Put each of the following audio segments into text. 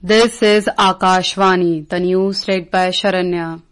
This is Akashvani, the news read by Sharanya.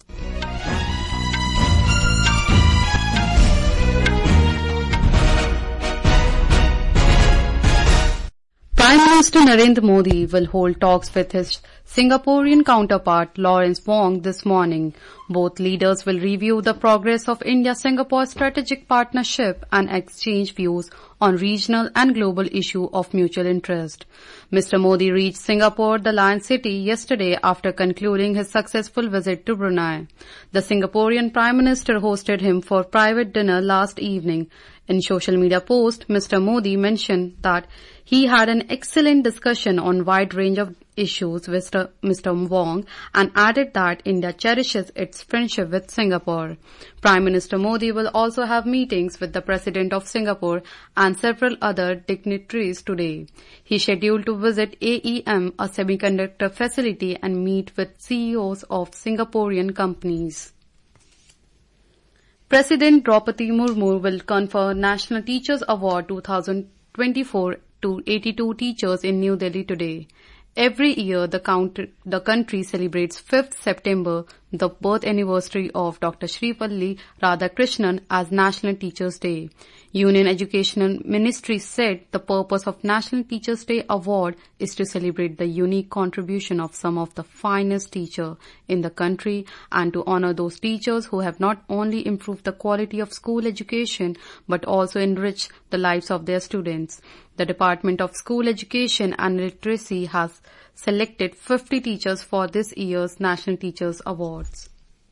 Prime Minister Narendra Modi will hold talks with his Singaporean counterpart Lawrence Wong this morning. Both leaders will review the progress of India-Singapore strategic partnership and exchange views on regional and global issues of mutual interest. Mr. Modi reached Singapore, the Lion City, yesterday after concluding his successful visit to Brunei. The Singaporean Prime Minister hosted him for private dinner last evening. In social media post, Mr. Modi mentioned that he had an excellent discussion on a wide range of issues with Mr. Wong and added that India cherishes its friendship with Singapore. Prime Minister Modi will also have meetings with the President of Singapore and several other dignitaries today. He is scheduled to visit AEM, a semiconductor facility, and meet with CEOs of Singaporean companies. President Draupadi Murmu will confer National Teachers Award 2024 to 82 teachers in New Delhi today. Every year, the country celebrates 5th September, the birth anniversary of Dr. Sripalli Radhakrishnan, as National Teachers' Day. Union Educational Ministry said the purpose of National Teachers' Day Award is to celebrate the unique contribution of some of the finest teachers in the country and to honor those teachers who have not only improved the quality of school education but also enriched the lives of their students. The Department of School Education and Literacy has selected 50 teachers for this year's National Teachers Awards.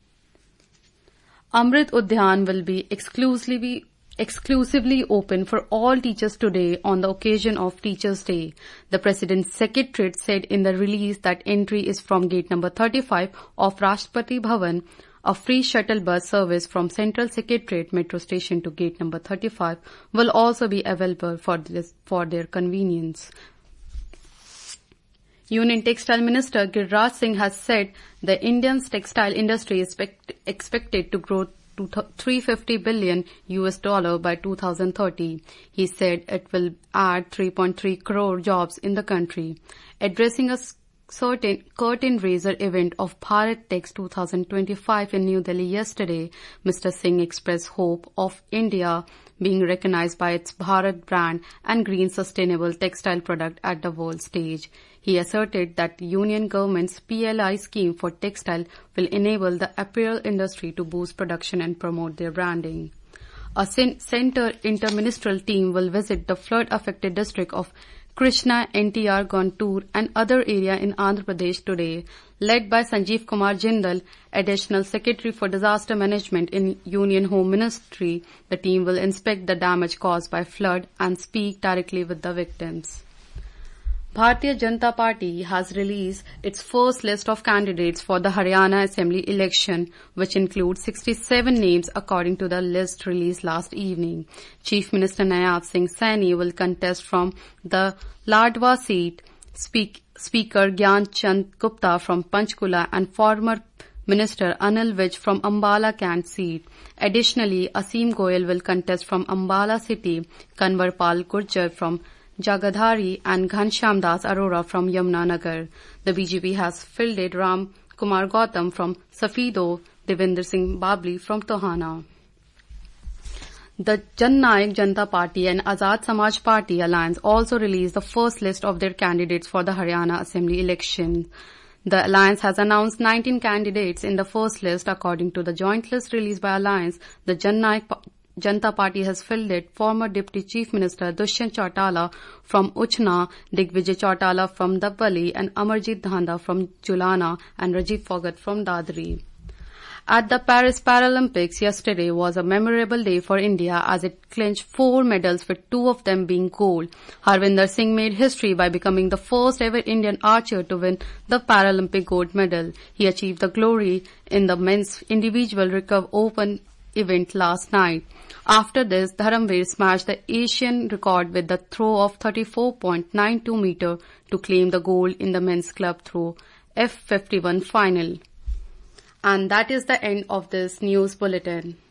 Amrit Udyan will be exclusively open for all teachers today on the occasion of Teachers' Day. The President's Secretariat said in the release that entry is from gate number 35 of Rashtrapati Bhavan. A free shuttle bus service from Central Secretariat Metro Station to gate number 35 will also be available for their convenience. Union Textile Minister Giriraj Singh has said the Indian textile industry is expected to grow to $350 billion by 2030. He said it will add 3.3 crore jobs in the country. Addressing a certain curtain raiser event of Bharat Tex 2025 in New Delhi yesterday, Mr. Singh expressed hope of India being recognized by its Bharat brand and green sustainable textile product at the world stage. He asserted that the Union government's PLI scheme for textile will enable the apparel industry to boost production and promote their branding. A center interministerial team will visit the flood-affected district of Krishna, NTR, Guntur and other area in Andhra Pradesh today, led by Sanjeev Kumar Jindal, Additional Secretary for Disaster Management in Union Home Ministry. The team will inspect the damage caused by flood and speak directly with the victims. Bharatiya Janata Party has released its first list of candidates for the Haryana Assembly election, which includes 67 names according to the list released last evening. Chief Minister Nayab Singh Saini will contest from the Ladwa seat, Speaker Gyan Chand Gupta from Panchkula and former Minister Anil Vij from Ambala Cant seat. Additionally, Asim Goyal will contest from Ambala city, Kanwar Pal Gurjar from Jagadhari and Ghanshyam Das Arora from Yamunanagar. The BJP has fielded Ram Kumar Gautam from Safido, Devinder Singh Babli from Tohana. The Jan Nayak Janata Party and Azad Samaj Party alliance also released the first list of their candidates for the Haryana Assembly election. The alliance has announced 19 candidates in the first list. According to the joint list released by alliance, the Jan Nayak Janata Party has fielded former Deputy Chief Minister Dushyant Chautala from Uchna, Digvijay Chautala from Dabwali and Amarjit Dhanda from Julana and Rajiv Phogat from Dadri. At the Paris Paralympics yesterday was a memorable day for India as it clinched 4 medals with 2 of them being gold. Harvinder Singh made history by becoming the first ever Indian archer to win the Paralympic gold medal. He achieved the glory in the men's individual recurve open event last night. After this, Dharamveer smashed the Asian record with the throw of 34.92 meter to claim the gold in the men's club throw F51 final. And that is the end of this news bulletin.